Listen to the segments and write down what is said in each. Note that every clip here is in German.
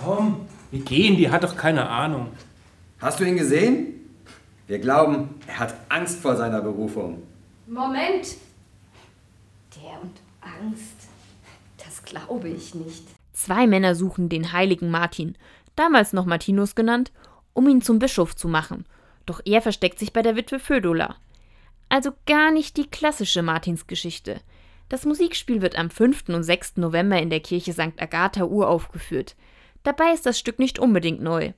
komm, wir gehen, die hat doch keine Ahnung. Hast du ihn gesehen? Wir glauben, er hat Angst vor seiner Berufung. Moment! Der und Angst, das glaube ich nicht. 2 Männer suchen den heiligen Martin, damals noch Martinus genannt, um ihn zum Bischof zu machen. Doch er versteckt sich bei der Witwe Födola. Also gar nicht die klassische Martinsgeschichte. Das Musikspiel wird am 5. und 6. November in der Kirche St. Agatha uraufgeführt. Dabei ist das Stück nicht unbedingt neu.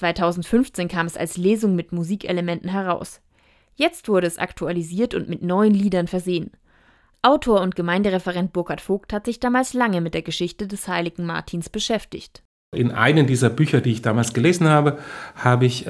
2015 kam es als Lesung mit Musikelementen heraus. Jetzt wurde es aktualisiert und mit neuen Liedern versehen. Autor und Gemeindereferent Burkhard Vogt hat sich damals lange mit der Geschichte des heiligen Martins beschäftigt. In einem dieser Bücher, die ich damals gelesen habe, habe ich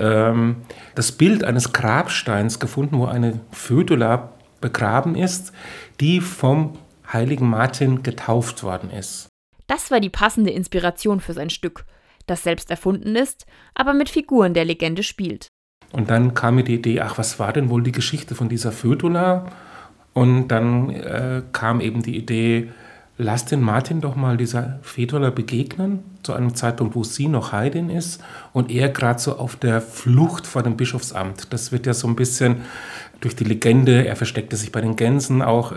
das Bild eines Grabsteins gefunden, wo eine Födola begraben ist, die vom heiligen Martin getauft worden ist. Das war die passende Inspiration für sein Stück, das selbst erfunden ist, aber mit Figuren der Legende spielt. Und dann kam mir die Idee, was war denn wohl die Geschichte von dieser Födola? Und dann kam eben die Idee, lass den Martin doch mal dieser Födola begegnen, zu einem Zeitpunkt, wo sie noch Heidin ist und er gerade so auf der Flucht vor dem Bischofsamt. Das wird ja so ein bisschen durch die Legende, er versteckte sich bei den Gänsen auch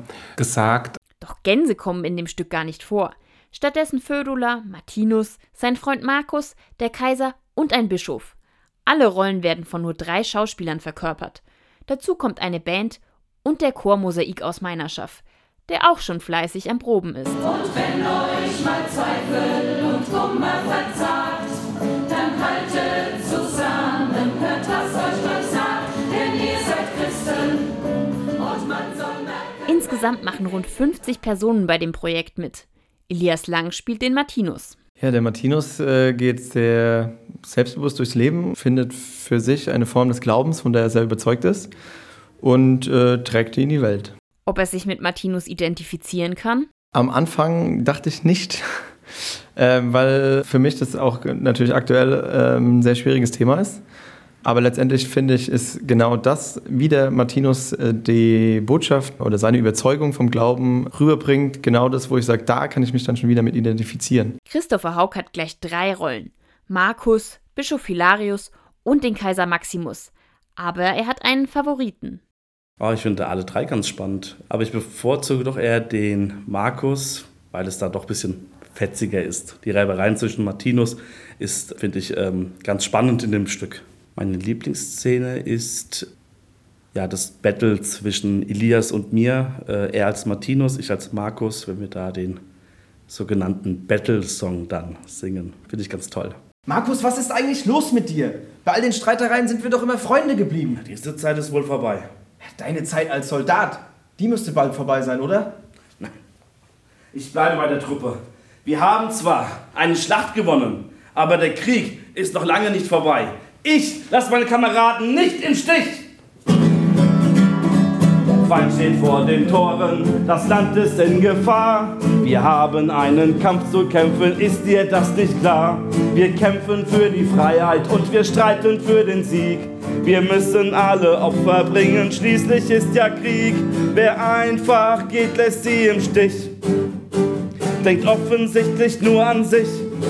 gesagt. Doch Gänse kommen in dem Stück gar nicht vor. Stattdessen Födola, Martinus, sein Freund Markus, der Kaiser und ein Bischof. Alle Rollen werden von nur 3 Schauspielern verkörpert. Dazu kommt eine Band und der Chor Mosaik aus Meinerschaft, der auch schon fleißig am Proben ist. Und wenn euch mal Zweifel und Kummer verzagt, dann haltet zusammen, hört, was euch Gott sagt, denn ihr seid Christen und man soll merken. Insgesamt machen rund 50 Personen bei dem Projekt mit. Elias Lang spielt den Martinus. Ja, der Martinus geht sehr selbstbewusst durchs Leben, findet für sich eine Form des Glaubens, von der er sehr überzeugt ist und trägt die in die Welt. Ob er sich mit Martinus identifizieren kann? Am Anfang dachte ich nicht, weil für mich das auch natürlich aktuell ein sehr schwieriges Thema ist. Aber letztendlich finde ich, ist genau das, wie der Martinus die Botschaft oder seine Überzeugung vom Glauben rüberbringt, genau das, wo ich sage, da kann ich mich dann schon wieder mit identifizieren. Christopher Hauck hat gleich 3 Rollen. Markus, Bischof Hilarius und den Kaiser Maximus. Aber er hat einen Favoriten. Ich finde alle 3 ganz spannend. Aber ich bevorzuge doch eher den Markus, weil es da doch ein bisschen fetziger ist. Die Reibereien zwischen Martinus ist, finde ich, ganz spannend in dem Stück. Meine Lieblingsszene ist das Battle zwischen Elias und mir. Er als Martinus, ich als Markus, wenn wir da den sogenannten Battle-Song dann singen. Finde ich ganz toll. Markus, was ist eigentlich los mit dir? Bei all den Streitereien sind wir doch immer Freunde geblieben. Diese Zeit ist wohl vorbei. Deine Zeit als Soldat, die müsste bald vorbei sein, oder? Nein, ich bleibe bei der Truppe. Wir haben zwar eine Schlacht gewonnen, aber der Krieg ist noch lange nicht vorbei. Ich lasse meine Kameraden nicht im Stich. Der Feind steht vor den Toren, das Land ist in Gefahr. Wir haben einen Kampf zu kämpfen, ist dir das nicht klar? Wir kämpfen für die Freiheit und wir streiten für den Sieg. Wir müssen alle Opfer bringen, schließlich ist ja Krieg. Wer einfach geht, lässt sie im Stich. Denkt offensichtlich nur an sich.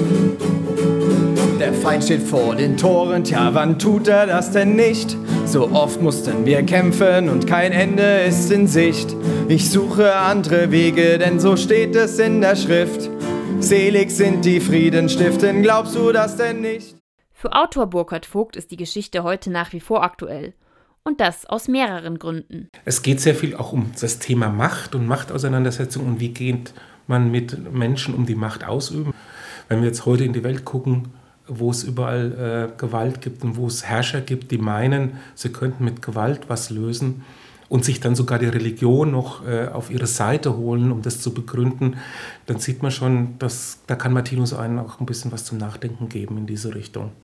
Der Feind steht vor den Toren, tja, wann tut er das denn nicht? So oft mussten wir kämpfen und kein Ende ist in Sicht. Ich suche andere Wege, denn so steht es in der Schrift. Selig sind die Frieden stiften, glaubst du das denn nicht? Für Autor Burkhard Vogt ist die Geschichte heute nach wie vor aktuell. Und das aus mehreren Gründen. Es geht sehr viel auch um das Thema Macht und Machtauseinandersetzung und wie geht man mit Menschen um die Macht ausüben. Wenn wir jetzt heute in die Welt gucken, wo es überall Gewalt gibt und wo es Herrscher gibt, die meinen, sie könnten mit Gewalt was lösen und sich dann sogar die Religion noch auf ihre Seite holen, um das zu begründen, dann sieht man schon, dass da kann Martinus einen auch ein bisschen was zum Nachdenken geben in diese Richtung.